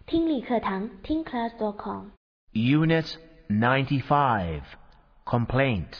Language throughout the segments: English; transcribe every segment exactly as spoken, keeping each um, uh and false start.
听力课堂听 class dot com Unit ninety-five, Complaint.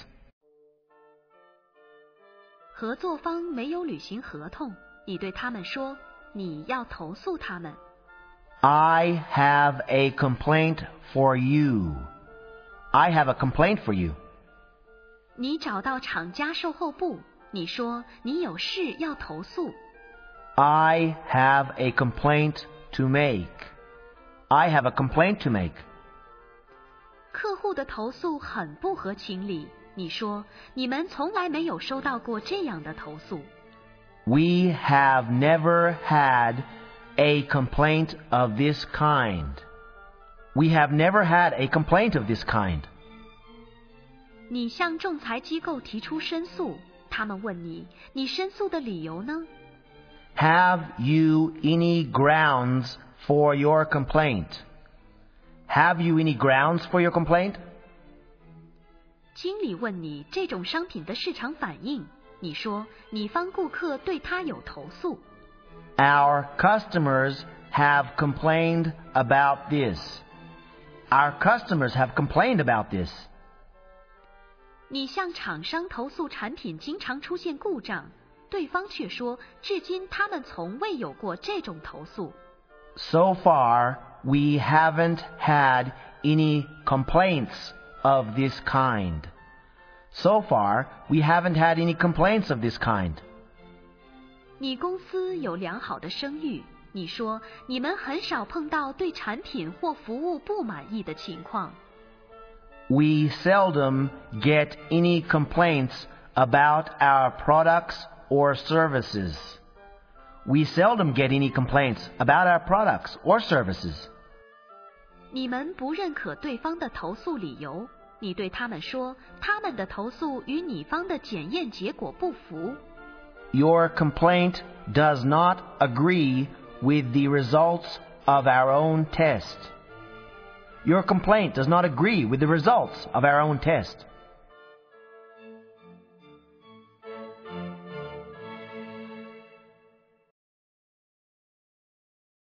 合作方没有履行合同，你对他们说，你要投诉他们。 I have a complaint for you. I have a complaint for you. 你找到厂家售后部，你说你有事要投诉。 I have a complaint to make. I have a complaint to make. 客户的投诉很不合情理，你说你们从来没有收到过这样的投诉。 We have never had a complaint of this kind. We have never had a complaint of this kind. 你向仲裁机构提出申诉，他们问你，你申诉的理由呢？ Have you any grounds for your complaint? Have you any grounds for your complaint? 经理问你这种商品的市场反应，你说你方顾客对他有投诉。 Our customers have complained about this. Our customers have complained about this. 你向厂商投诉产品经常出现故障，对方却说至今他们从未有过这种投诉。 So far, we haven't had any complaints of this kind. So far, we haven't had any complaints of this kind. 你公司有良好的声誉，你说你们很少碰到对产品或服务不满意的情况。 We seldom get any complaints about our products or services. We seldom get any complaints about our products or services. 你们不认可对方的投诉理由，你对他们说，他们的投诉与你方的检验结果不符。 Your complaint does not agree with the results of our own test. Your complaint does not agree with the results of our own test.